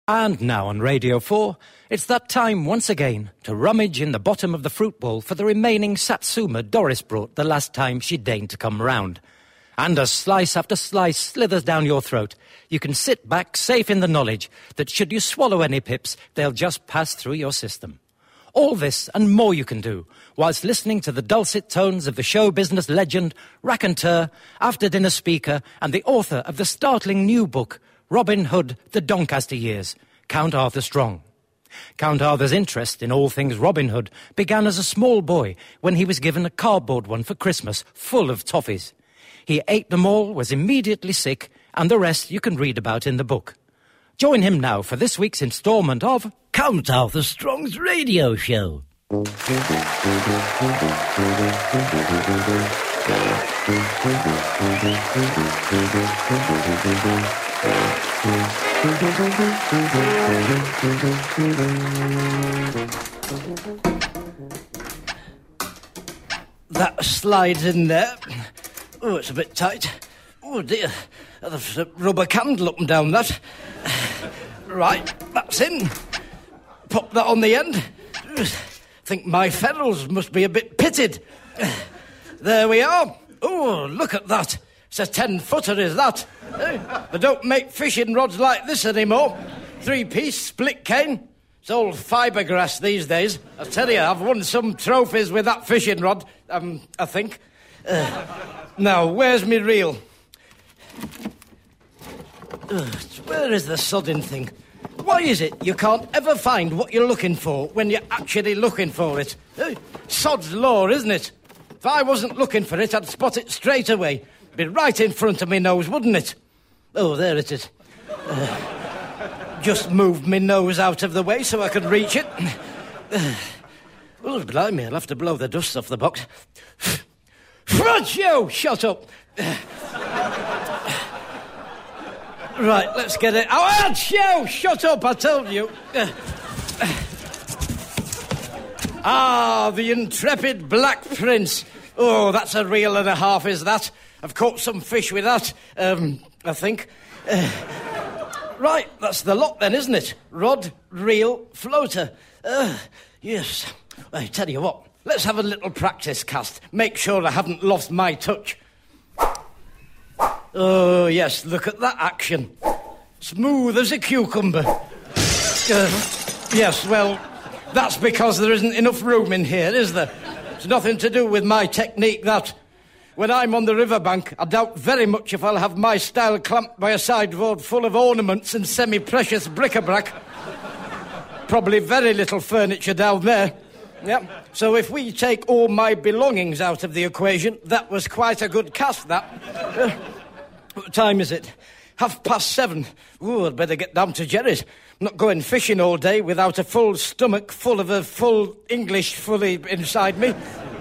And now on Radio 4, it's that time once again to rummage in the bottom of the fruit bowl for the remaining Satsuma Doris brought the last time she deigned to come round. And as slice after slice slithers down your throat, you can sit back safe in the knowledge that should you swallow any pips, they'll just pass through your system. All this and more you can do whilst listening to the dulcet tones of the show business legend, raconteur, after-dinner speaker and the author of the startling new book, Robin Hood, The Doncaster Years, Count Arthur Strong. Count Arthur's interest in all things Robin Hood began as a small boy when he was given a cardboard one for Christmas full of toffees. He ate them all, was immediately sick, and the rest you can read about in the book. Join him now for this week's instalment of Count Arthur Strong's radio show. That slides in there. Oh, it's a bit tight. Oh, dear. There's a rubber candle up and down that. Right, that's in. Pop that on the end. Think my ferrules must be a bit pitted. There we are. Oh, look at that. It's a 10-footer, is that? They don't make fishing rods like this anymore. 3-piece, split cane. It's all fiberglass these days. I tell you, I've won some trophies with that fishing rod, I think. Now, where's me reel? Where is the sodding thing? Why is it you can't ever find what you're looking for when you're actually looking for it? Sod's law, isn't it? If I wasn't looking for it, I'd spot it straight away. Be right in front of me nose, wouldn't it? Oh, there it is. Just moved me nose out of the way so I could reach it. Oh, blimey, I'll have to blow the dust off the box. Front you! Shut up. Right, let's get it. Oh, you! Shut up, I told you. The intrepid Black Prince. Oh, that's a reel and a half, is that? I've caught some fish with that, I think. Right, that's the lot then, isn't it? Rod, reel, floater. Yes. I tell you what, let's have a little practice cast. Make sure I haven't lost my touch. Oh, yes, look at that action. Smooth as a cucumber. Yes, well, that's because there isn't enough room in here, is there? It's nothing to do with my technique, that. When I'm on the riverbank, I doubt very much if I'll have my style clamped by a sideboard full of ornaments and semi-precious bric-a-brac. Probably very little furniture down there. Yeah. So if we take all my belongings out of the equation, that was quite a good cast, that. What time is it? 7:30. Ooh, I'd better get down to Jerry's. I'm not going fishing all day without a full stomach full of a full English fully inside me.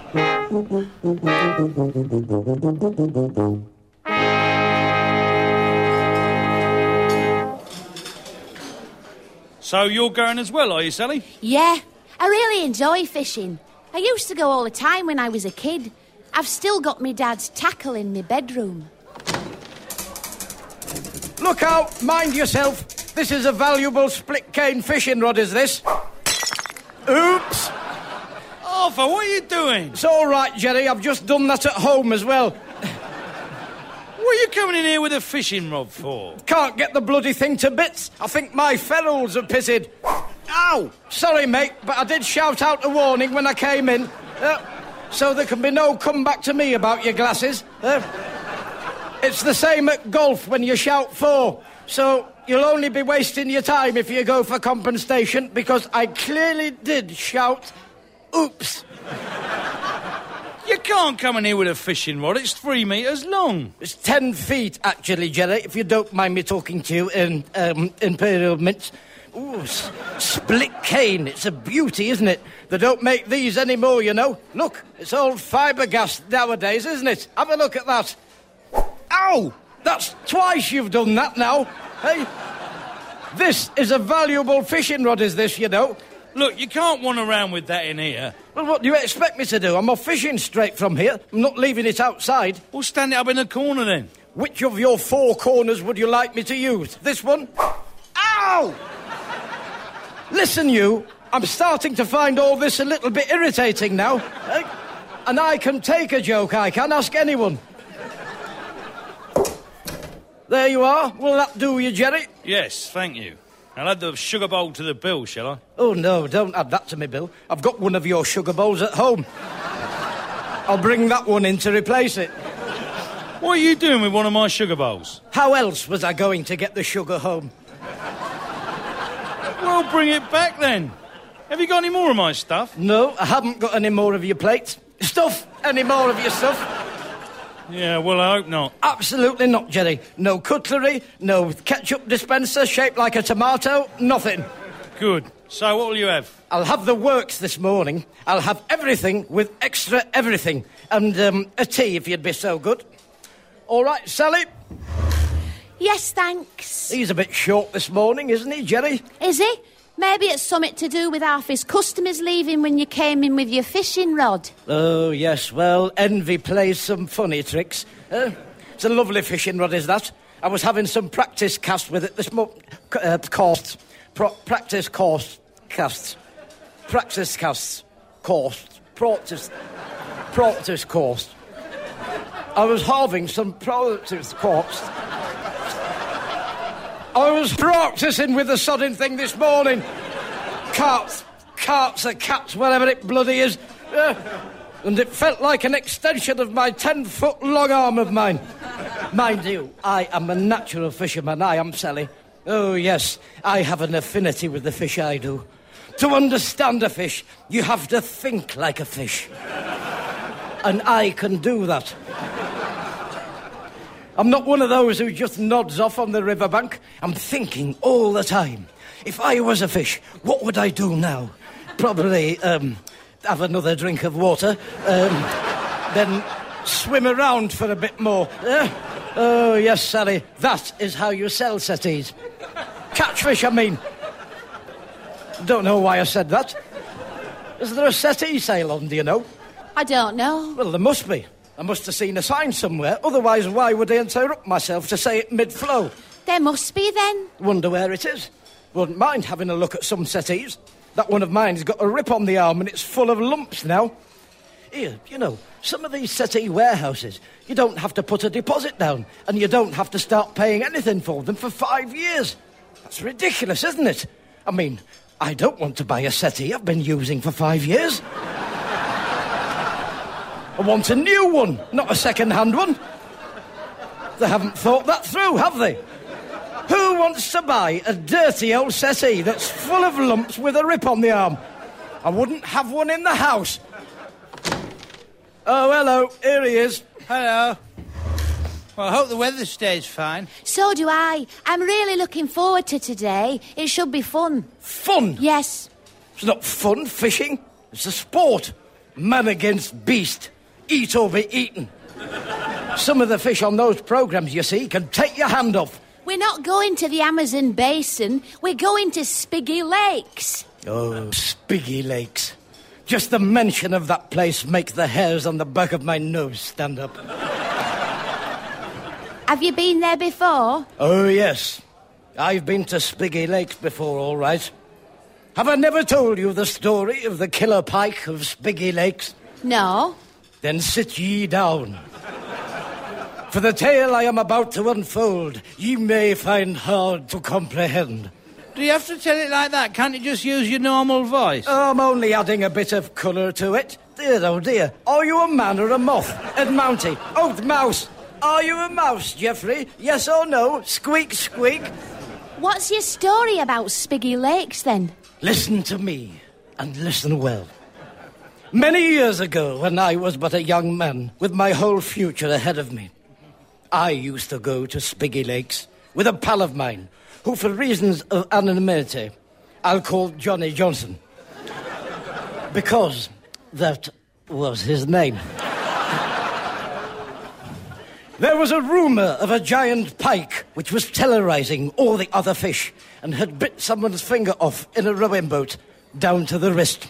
So you're going as well, are you, Sally? Yeah, I really enjoy fishing. I used to go all the time when I was a kid. I've still got my dad's tackle in my bedroom. Look out, mind yourself. This is a valuable split cane fishing rod, is this? Oops. Arthur, what are you doing? It's all right, Jerry, I've just done that at home as well. What are you coming in here with a fishing rod for? Can't get the bloody thing to bits. I think my ferrules are pitted. Ow! Sorry, mate, but I did shout out a warning when I came in. So there can be no come back to me about your glasses. It's the same at golf when you shout 4. So you'll only be wasting your time if you go for compensation, because I clearly did shout, oops. You can't come in here with a fishing rod. It's 3 metres long. It's 10 feet, actually, Jerry, if you don't mind me talking to you in Imperial Mints. Ooh, split cane. It's a beauty, isn't it? They don't make these anymore, you know. Look, it's all fiberglass nowadays, isn't it? Have a look at that. Ow! That's twice you've done that now. Hey? This is a valuable fishing rod, is this, you know? Look, you can't wander around with that in here. Well, what do you expect me to do? I'm off fishing straight from here. I'm not leaving it outside. Well, stand it up in the corner, then. Which of your 4 corners would you like me to use? This one? Ow! Listen, you, I'm starting to find all this a little bit irritating now. And I can take a joke, I can ask anyone. There you are. Will that do you, Jerry? Yes, thank you. I'll add the sugar bowl to the bill, shall I? Oh, no, don't add that to me, Bill. I've got one of your sugar bowls at home. I'll bring that one in to replace it. What are you doing with one of my sugar bowls? How else was I going to get the sugar home? Well, bring it back then. Have you got any more of my stuff? No, I haven't got any more of your plates. Stuff, any more of your stuff? Yeah, well, I hope not. Absolutely not, Jerry. No cutlery, no ketchup dispenser shaped like a tomato, nothing. Good. So what will you have? I'll have the works this morning. I'll have everything with extra everything. And a tea, if you'd be so good. All right, Sally? Yes, thanks. He's a bit short this morning, isn't he, Jerry? Is he? Maybe it's something to do with half his customers leaving when you came in with your fishing rod. Oh, yes, well, envy plays some funny tricks. It's a lovely fishing rod, is that? I was having some practice cast with it this morning. Practice casts. Practice course. I was having some practice course. I was practising with the sodding thing this morning. Carts, or cats, whatever it bloody is. And it felt like an extension of my 10-foot long arm of mine. Mind you, I am a natural fisherman, I am, Sally. Oh, yes, I have an affinity with the fish, I do. To understand a fish, you have to think like a fish. And I can do that. I'm not one of those who just nods off on the riverbank. I'm thinking all the time. If I was a fish, what would I do now? Probably have another drink of water, then swim around for a bit more. Oh, yes, Sally, that is how you sell settees. Catchfish, I mean. Don't know why I said that. Is there a settee sale on, do you know? I don't know. Well, there must be. I must have seen a sign somewhere. Otherwise, why would I interrupt myself to say it mid-flow? There must be, then. Wonder where it is. Wouldn't mind having a look at some settees. That one of mine's got a rip on the arm and it's full of lumps now. Here, you know, some of these settee warehouses, you don't have to put a deposit down and you don't have to start paying anything for them for 5 years. That's ridiculous, isn't it? I mean, I don't want to buy a settee I've been using for 5 years. I want a new one, not a second-hand one. They haven't thought that through, have they? Who wants to buy a dirty old settee that's full of lumps with a rip on the arm? I wouldn't have one in the house. Oh, hello, here he is. Hello. Well, I hope the weather stays fine. So do I. I'm really looking forward to today. It should be fun. Fun? Yes. It's not fun, fishing. It's a sport. Man against beast. Eat or be eaten. Some of the fish on those programmes, you see, can take your hand off. We're not going to the Amazon basin. We're going to Spiggy Lakes. Oh, Spiggy Lakes. Just the mention of that place makes the hairs on the back of my nose stand up. Have you been there before? Oh, yes. I've been to Spiggy Lakes before, all right. Have I never told you the story of the killer pike of Spiggy Lakes? No. Then sit ye down. For the tale I am about to unfold, ye may find hard to comprehend. Do you have to tell it like that? Can't you just use your normal voice? I'm only adding a bit of colour to it. Dear, oh dear. Are you a man or a moth? Ed Mounty. Oh, the mouse. Are you a mouse, Geoffrey? Yes or no? Squeak, squeak. What's your story about Spiggy Lakes, then? Listen to me, and listen well. Many years ago, when I was but a young man, with my whole future ahead of me, I used to go to Spiggy Lakes with a pal of mine, who, for reasons of anonymity, I'll call Johnny Johnson. Because that was his name. There was a rumour of a giant pike which was terrorising all the other fish and had bit someone's finger off in a rowing boat down to the wrist.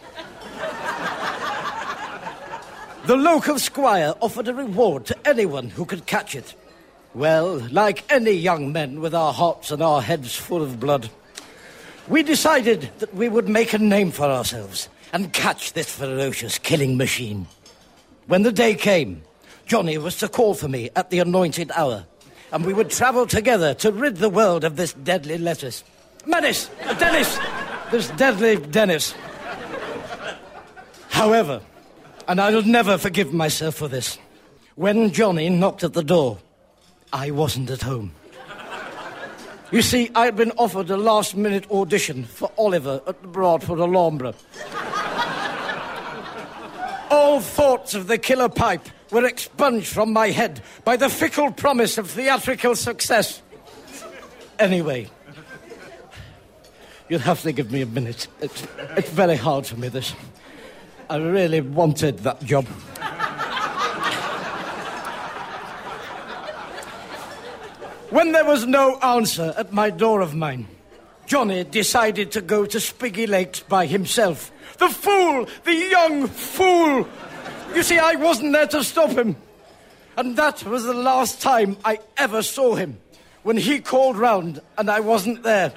The local squire offered a reward to anyone who could catch it. Well, like any young men with our hearts and our heads full of blood, We decided that we would make a name for ourselves and catch this ferocious killing machine. When the day came, Johnny was to call for me at the anointed hour, and we would travel together to rid the world of this deadly lettuce. Dennis! This deadly Dennis. However, and I'll never forgive myself for this, when Johnny knocked at the door, I wasn't at home. You see, I'd been offered a last-minute audition for Oliver at the Broadford Alhambra. All thoughts of the killer pipe were expunged from my head by the fickle promise of theatrical success. Anyway, you'll have to give me a minute. It's very hard for me, this. I really wanted that job. When there was no answer at my door of mine, Johnny decided to go to Spiggy Lakes by himself. The fool! The young fool! You see, I wasn't there to stop him. And that was the last time I ever saw him, when he called round and I wasn't there.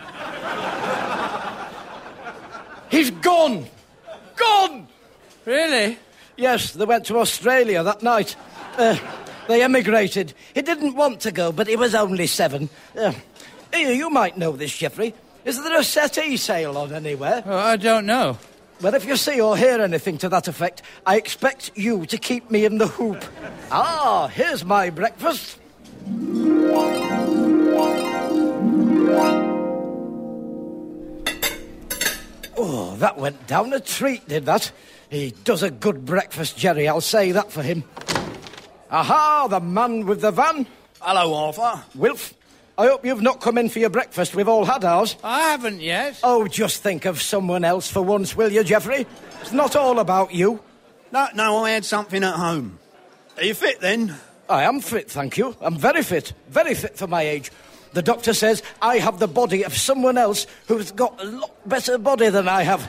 He's gone! Gone! Really? Yes, they went to Australia that night. They emigrated. He didn't want to go, but he was only 7. You might know this, Geoffrey. Is there a settee sale on anywhere? Oh, I don't know. Well, if you see or hear anything to that effect, I expect you to keep me in the hoop. Ah, here's my breakfast. Oh, that went down a treat, did that? He does a good breakfast, Jerry, I'll say that for him. Aha, the man with the van. Hello, Arthur. Wilf, I hope you've not come in for your breakfast. We've all had ours. I haven't yet. Oh, just think of someone else for once, will you, Geoffrey? It's not all about you. No, I had something at home. Are you fit, then? I am fit, thank you. I'm very fit for my age. The doctor says I have the body of someone else who's got a lot better body than I have.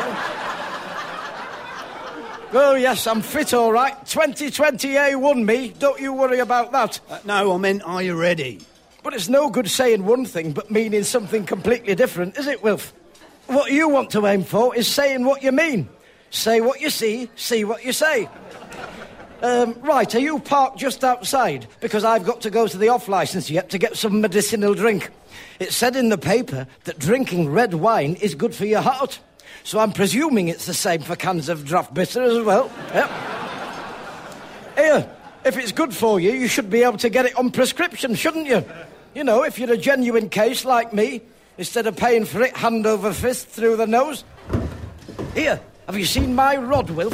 Oh, yes, I'm fit, all right. 2020 won me. Don't you worry about that. No, I meant, are you ready? But it's no good saying one thing but meaning something completely different, is it, Wilf? What you want to aim for is saying what you mean. Say what you see what you say. Right, are you parked just outside? Because I've got to go to the off-licence yet to get some medicinal drink. It said in the paper that drinking red wine is good for your heart. So I'm presuming it's the same for cans of draft bitter as well. Yep. Here, if it's good for you, you should be able to get it on prescription, shouldn't you? You know, if you're a genuine case like me, instead of paying for it hand over fist through the nose. Here, have you seen my rod, Wilf?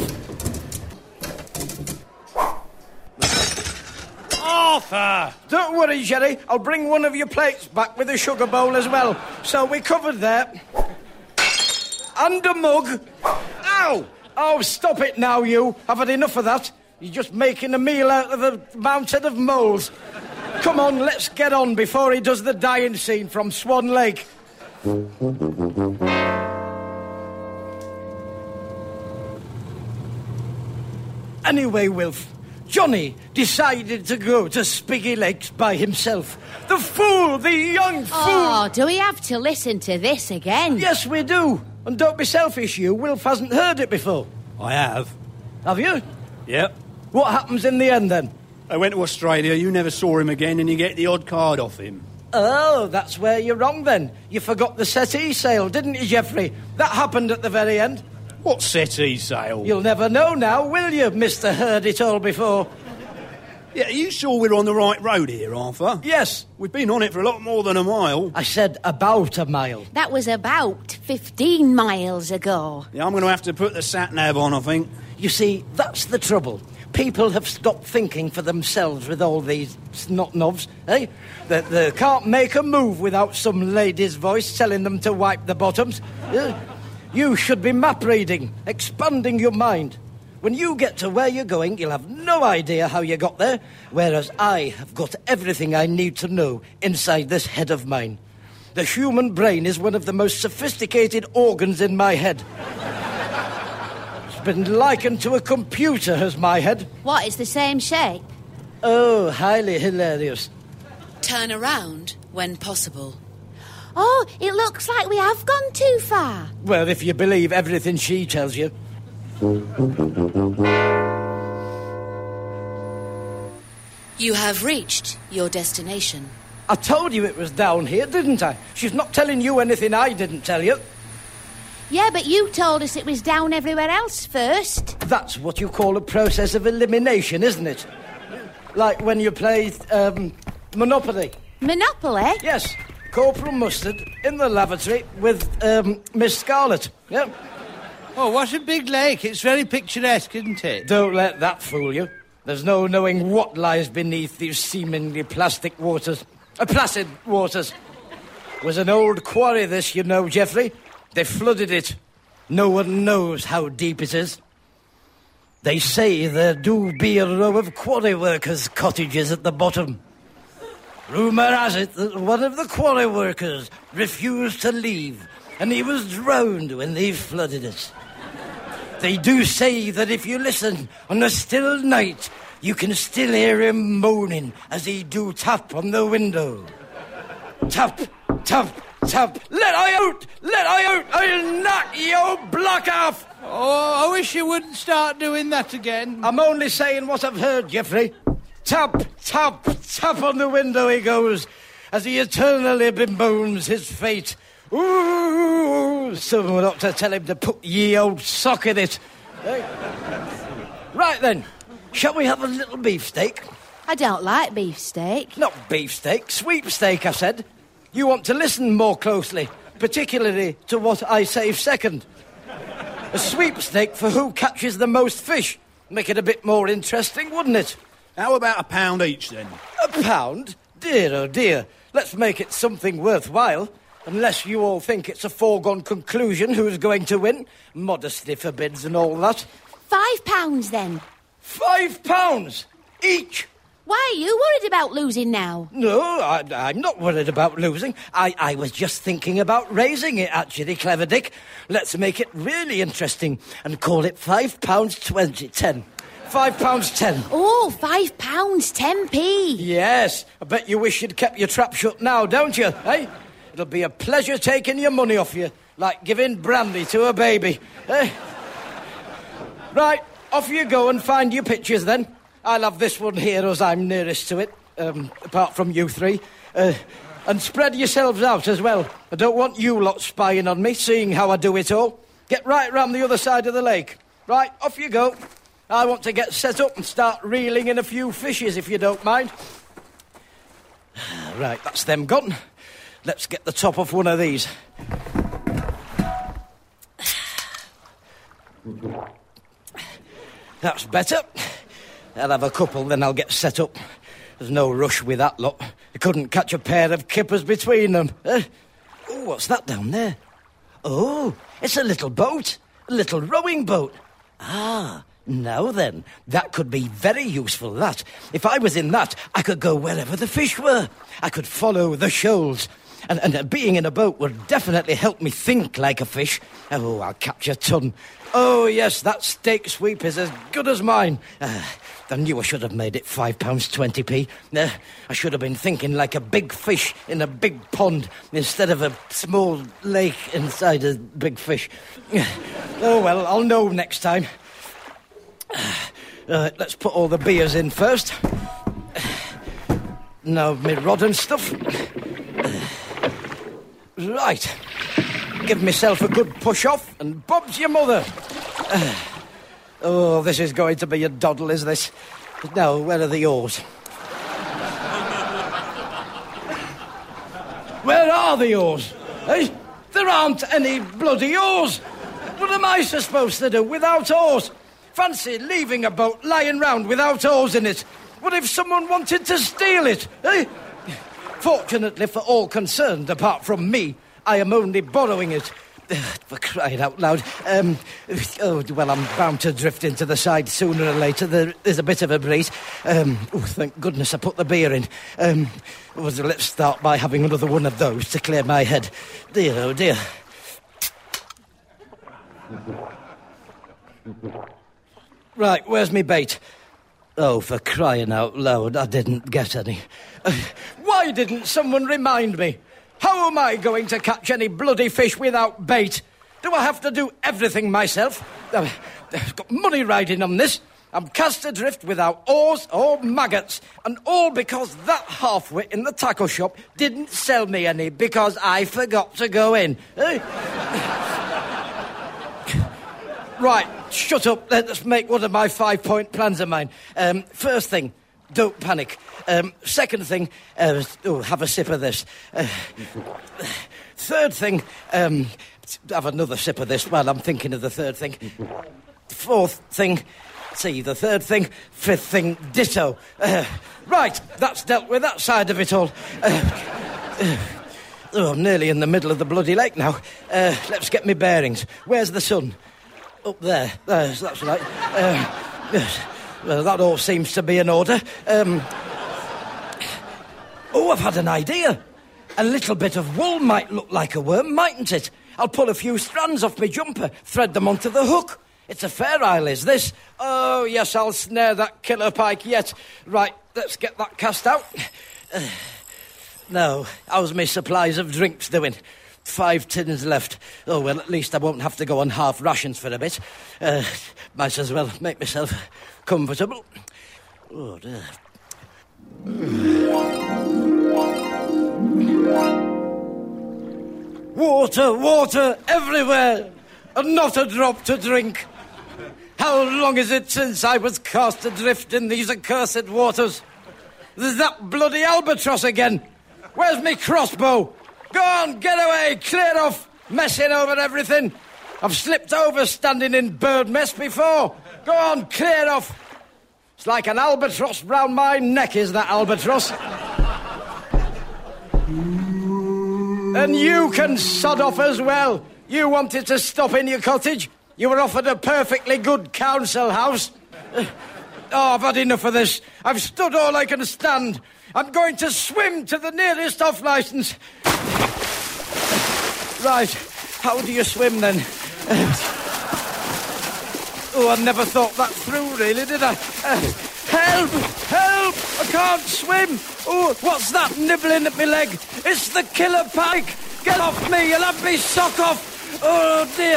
Arthur! Don't worry, Jerry. I'll bring one of your plates back with a sugar bowl as well. So we're covered there. And a mug. Ow! Oh, stop it now, you. I've had enough of that. You're just making a meal out of a mountain of moles. Come on, let's get on before he does the dying scene from Swan Lake. Anyway, Wilf, Johnny decided to go to Spiggy Lakes by himself. The fool, the young fool! Oh, do we have to listen to this again? Yes, we do. And don't be selfish, you. Wilf hasn't heard it before. I have. Have you? Yep. What happens in the end, then? I went to Australia, you never saw him again, and you get the odd card off him. Oh, that's where you're wrong, then. You forgot the settee sale, didn't you, Geoffrey? That happened at the very end. What settee sale? You'll never know now, will you, Mr. Heard It All Before? Yeah, are you sure we're on the right road here, Arthur? Yes. We've been on it for a lot more than a mile. I said about a mile. That was about 15 miles ago. Yeah, I'm going to have to put the sat-nav on, I think. You see, that's the trouble. People have stopped thinking for themselves with all these snot-knobs, eh? They can't make a move without some lady's voice telling them to wipe the bottoms. You should be map reading, expanding your mind. When you get to where you're going, you'll have no idea how you got there, whereas I have got everything I need to know inside this head of mine. The human brain is one of the most sophisticated organs in my head. It's been likened to a computer as my head. What, it's the same shape? Oh, highly hilarious. Turn around when possible. Oh, Oh, it looks like we have gone too far. Well, if you believe everything she tells you. You have reached your destination. I told you it was down here, didn't I? She's not telling you anything I didn't tell you. Yeah, but you told us it was down everywhere else first. That's what you call a process of elimination, isn't it? Like when you play Monopoly. Monopoly? Yes, Corporal Mustard in the lavatory with Miss Scarlet. Yeah. Oh, what a big lake. It's very picturesque, isn't it? Don't let that fool you. There's no knowing what lies beneath these seemingly plastic waters. Placid waters. It was an old quarry, this, you know, Geoffrey. They flooded it. No one knows how deep it is. They say there do be a row of quarry workers' cottages at the bottom. Rumour has it that one of the quarry workers refused to leave, and he was drowned when they flooded it. They do say that if you listen on a still night, you can still hear him moaning as he do tap on the window. Tap, tap, tap. Let I out! Let I out! I'll knock your block off! Oh, I wish you wouldn't start doing that again. I'm only saying what I've heard, Geoffrey. Tap, tap, tap on the window he goes, as he eternally bemoans his fate. Ooh, someone ought to tell him to put ye old sock in it. Right then, shall we have a little beefsteak? I don't like beefsteak. Not beefsteak, sweepsteak, I said. You want to listen more closely, particularly to what I say second. A sweepstake for who catches the most fish. Make it a bit more interesting, wouldn't it? How about £1 each, then? £1? Dear, oh dear. Let's make it something worthwhile. Unless you all think it's a foregone conclusion who's going to win. Modesty forbids and all that. £5 then. £5 each? Why are you worried about losing now? No, I'm not worried about losing. I was just thinking about raising it, actually, Clever Dick. Let's make it really interesting and call it £5.20. £10. Oh, £5, 10p. Yes, I bet you wish you'd kept your trap shut now, don't you, eh? It'll be a pleasure taking your money off you, like giving brandy to a baby, eh? Right, off you go and find your pictures, then. I'll have this one here as I'm nearest to it, apart from you three. And spread yourselves out as well. I don't want you lot spying on me, seeing how I do it all. Get right round the other side of the lake. Right, off you go. I want to get set up and start reeling in a few fishes, if you don't mind. Right, that's them gone. Let's get the top off one of these. That's better. I'll have a couple, then I'll get set up. There's no rush with that lot. I couldn't catch a pair of kippers between them. Oh, what's that down there? Oh, it's a little boat. A little rowing boat. Ah, now then, that could be very useful, that. If I was in that, I could go wherever the fish were. I could follow the shoals. And being in a boat would definitely help me think like a fish. Oh, I'll catch a ton. Oh, yes, that steak sweep is as good as mine. I knew I should have made it £5.20p. I should have been thinking like a big fish in a big pond instead of a small lake inside a big fish. Oh, well, I'll know next time. Let's put all the beers in first. Now, my rod and stuff. Right. Give myself a good push-off, and Bob's your mother. Oh, this is going to be a doddle, is this? Now, where are the oars? Where are the oars? Eh? There aren't any bloody oars. What am I supposed to do without oars? Fancy leaving a boat lying round without oars in it. What if someone wanted to steal it, eh? Fortunately for all concerned, apart from me, I am only borrowing it. For crying out loud. Oh, well, I'm bound to drift into the side sooner or later. There's a bit of a breeze. Oh, thank goodness I put the beer in. Let's start by having another one of those to clear my head. Dear, oh dear. Right, where's me bait? Oh, for crying out loud, I didn't get any. Why didn't someone remind me? How am I going to catch any bloody fish without bait? Do I have to do everything myself? I've got money riding on this. I'm cast adrift without oars or maggots, and all because that halfwit in the tackle shop didn't sell me any because I forgot to go in. Right, shut up. Let's make one of my 5-point plans of mine. First thing, don't panic. Second thing, have a sip of this. Third thing, have another sip of this while I'm thinking of the third thing. Fourth thing, see the third thing. Fifth thing, ditto. Right, that's dealt with that side of it all. I'm nearly in the middle of the bloody lake now. Let's get me bearings. Where's the sun? Up there. That's right. Well, that all seems to be in order. I've had an idea. A little bit of wool might look like a worm, mightn't it? I'll pull a few strands off my jumper, thread them onto the hook. It's a fair isle, is this? Oh, yes, I'll snare that killer pike yet. Right, let's get that cast out. Now, how's my supplies of drinks doing? 5 tins left. Oh, well, at least I won't have to go on half rations for a bit. Might as well make myself comfortable. Oh, dear. Water everywhere, and not a drop to drink. How long is it since I was cast adrift in these accursed waters? There's that bloody albatross again. Where's me crossbow? Go on, get away, clear off, messing over everything. I've slipped over standing in bird mess before. Go on, clear off. It's like an albatross round my neck, is that albatross? And you can sod off as well. You wanted to stop in your cottage. You were offered a perfectly good council house. I've had enough of this. I've stood all I can stand. I'm going to swim to the nearest off-licence. Right, how do you swim then? I never thought that through, really, did I? Help! Help! I can't swim! Oh, what's that nibbling at my leg? It's the killer pike! Get off me! You'll have me sock off! Oh, dear!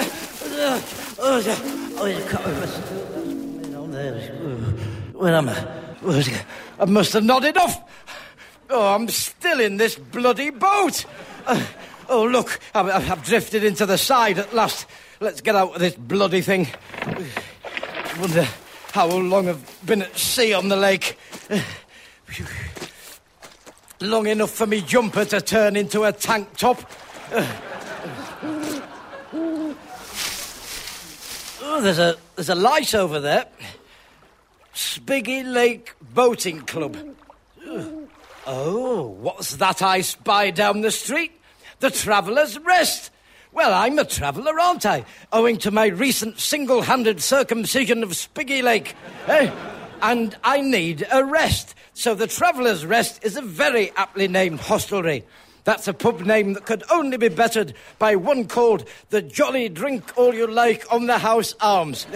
Where am I? I must have nodded off! Oh, I'm still in this bloody boat! Oh, look, I've drifted into the side at last. Let's get out of this bloody thing. I wonder how long I've been at sea on the lake. Long enough for me jumper to turn into a tank top. Oh, there's a light over there. Spiggy Lake Boating Club. Oh, what's that I spy down the street? The Traveller's Rest. Well, I'm a traveller, aren't I? Owing to my recent single-handed circumcision of Spiggy Lake. And I need a rest. So the Traveller's Rest is a very aptly named hostelry. That's a pub name that could only be bettered by one called the Jolly Drink All You Like on the House Arms.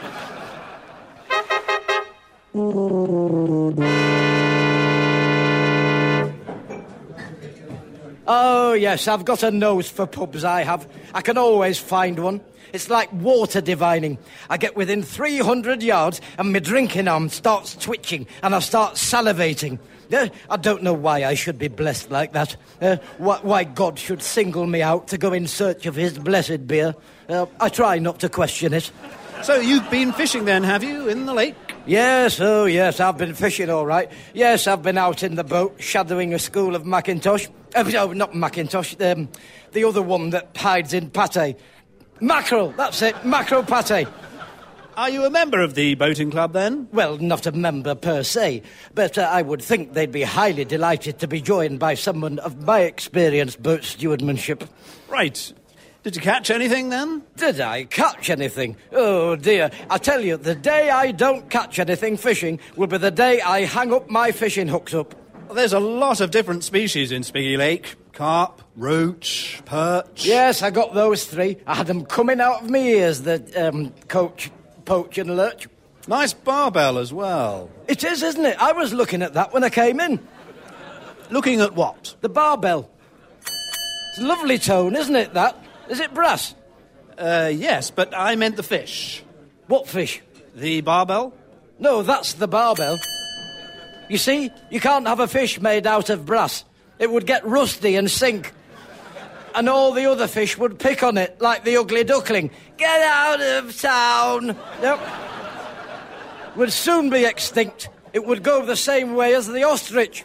Oh, yes, I've got a nose for pubs, I have. I can always find one. It's like water divining. I get within 300 yards and my drinking arm starts twitching and I start salivating. I don't know why I should be blessed like that. Why God should single me out to go in search of his blessed beer. I try not to question it. So you've been fishing then, have you, in the lake? Yes, oh yes, I've been fishing all right. Yes, I've been out in the boat shadowing a school of Macintosh. No, not Macintosh, the other one that hides in pate. Mackerel, that's it, mackerel pate. Are you a member of the boating club then? Well, not a member per se, but I would think they'd be highly delighted to be joined by someone of my experienced boat stewardmanship. Right. Did you catch anything then? Did I catch anything? Oh, dear. I tell you, the day I don't catch anything fishing will be the day I hang up my fishing hooks up. Well, there's a lot of different species in Spiggy Lake. Carp, roach, perch... Yes, I got those 3. I had them coming out of my ears, the coach, poach and lurch. Nice barbell as well. It is, isn't it? I was looking at that when I came in. Looking at what? The barbell. It's a lovely tone, isn't it, that? Is it brass? Yes, but I meant the fish. What fish? The barbell? No, that's the barbell. You see, you can't have a fish made out of brass. It would get rusty and sink. And all the other fish would pick on it, like the ugly duckling. Get out of town! Yep. Would soon be extinct. It would go the same way as the ostrich.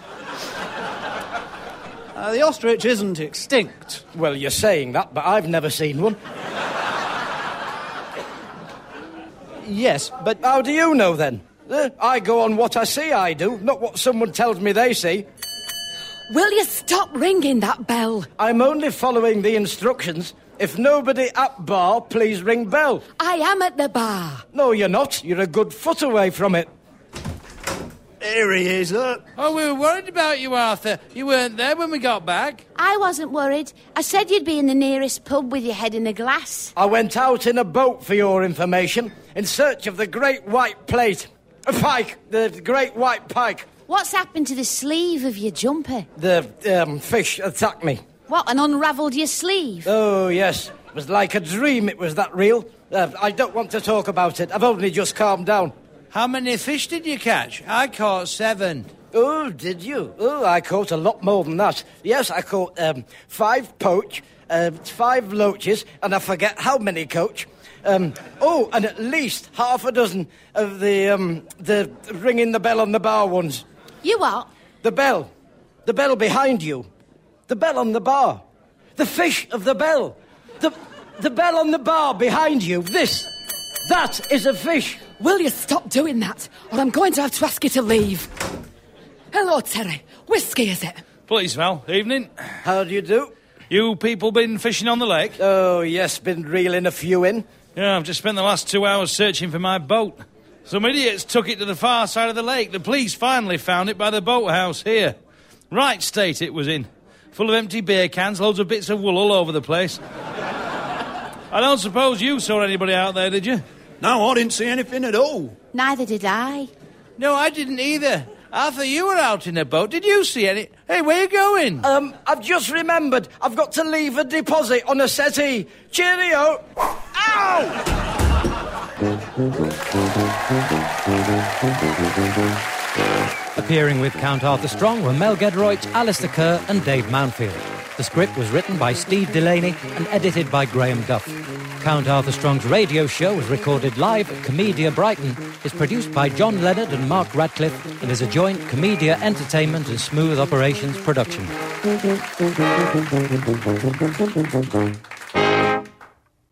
The ostrich isn't extinct. Well, you're saying that, but I've never seen one. Yes, but... How do you know, then? I go on what I see, I do, not what someone tells me they see. Will you stop ringing that bell? I'm only following the instructions. If nobody at bar, please ring bell. I am at the bar. No, you're not. You're a good foot away from it. Here he is, look. Oh, we were worried about you, Arthur. You weren't there when we got back. I wasn't worried. I said you'd be in the nearest pub with your head in a glass. I went out in a boat, for your information, in search of the great white plate. A pike. The great white pike. What's happened to the sleeve of your jumper? The fish attacked me. What, and unravelled your sleeve? Oh, yes. It was like a dream, it was that real. I don't want to talk about it. I've only just calmed down. How many fish did you catch? I caught 7. Oh, did you? Oh, I caught a lot more than that. Yes, I caught 5 poach, 5 loaches, and I forget how many coach. And at least half a dozen of the ringing the bell on the bar ones. You what? The bell. The bell behind you. The bell on the bar. The fish of the bell. The bell on the bar behind you. That is a fish. Will you stop doing that, or I'm going to have to ask you to leave? Hello, Terry. Whiskey, is it? Please, Val. Evening. How do you do? You people been fishing on the lake? Oh, yes, been reeling a few in. Yeah, I've just spent the last 2 hours searching for my boat. Some idiots took it to the far side of the lake. The police finally found it by the boathouse here. Right state it was in. Full of empty beer cans, loads of bits of wool all over the place. I don't suppose you saw anybody out there, did you? No, I didn't see anything at all. Neither did I. No, I didn't either. Arthur, you were out in a boat. Did you see any? Hey, where you going? I've just remembered. I've got to leave a deposit on a settee. Cheerio. Ow! Appearing with Count Arthur Strong were Mel Gedroych, Alistair Kerr and Dave Mountfield. The script was written by Steve Delaney and edited by Graham Duff. Count Arthur Strong's radio show was recorded live at Comedia Brighton, is produced by John Leonard and Mark Radcliffe, and is a joint Comedia Entertainment and Smooth Operations production.